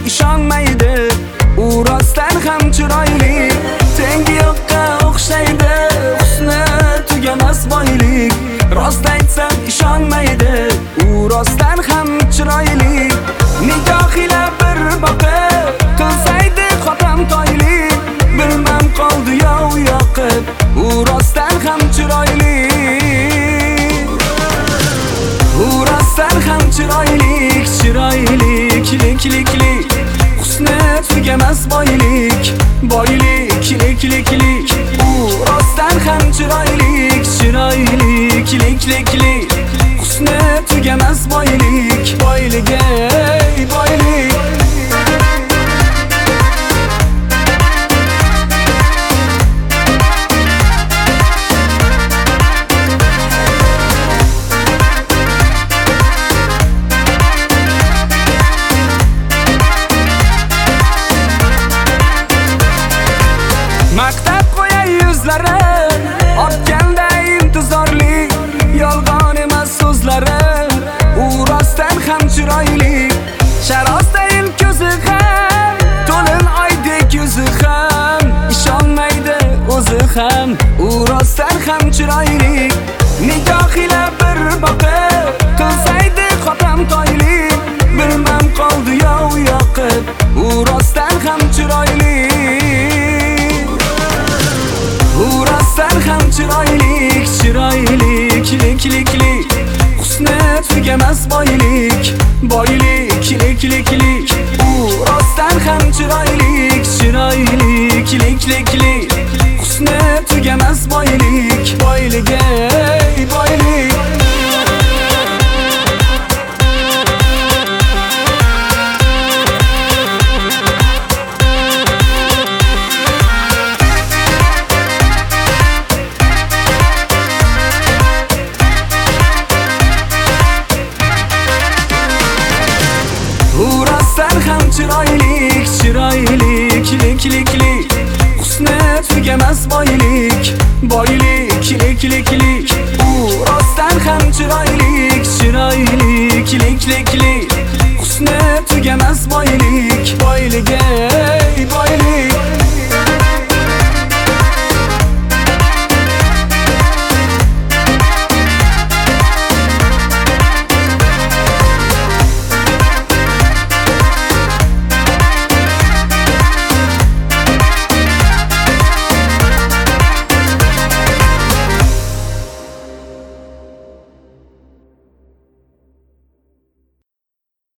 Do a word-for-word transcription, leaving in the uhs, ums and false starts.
ishonmaydi, u rostdan ham chiroyli. Tengi yo'qqa o'xshaydi, husni tugamas boylik. Rost aytsam ishonmaydi, u rostdan ham chiroyli. Nigohila bir boqib qilsaydi xotam toylik. Bilmam qoldi yov yoqib, u rostdan ham chiroyli. U rostdan ham chiroylik, chiroylik, lik lik lik. Husni tugamas boylik, boylik, lik lik lik. U rostdan ham chiroylik, chiroylik, lik lik lik. Husni tugamas boylik, boylik, ey boylik. Maqtab qo'yay yuzlari, otganda intizorli. Yolg'on emas so'zlari, u rostdan ham chiroyli. Sharostayil ko'zi ham, to'lin oydek yuzi ham. Ishonmaydi o'zi ham, u rostdan ham chiroyli. Nigohila bir boqib qilsaydi xotam toylik. Bilmam qoldi yov yoqib, u rostdan ham chiroyli. U rostdan ham chiroylik, chiroylik, lik lik lik. Husni tugamas boylik, boylik, lik lik lik. U rostdan ham chiroylik, chiroylik, lik lik lik. Husni tugamas boylik, boylik, ey boylik. U rostdan ham chiroylik, chiroylik, lik lik lik. Husni tugamas boylik, boylik, lik lik lik. U rostdan ham chiroylik, chiroylik, lik lik lik. Husni tugamas boylik, boylik.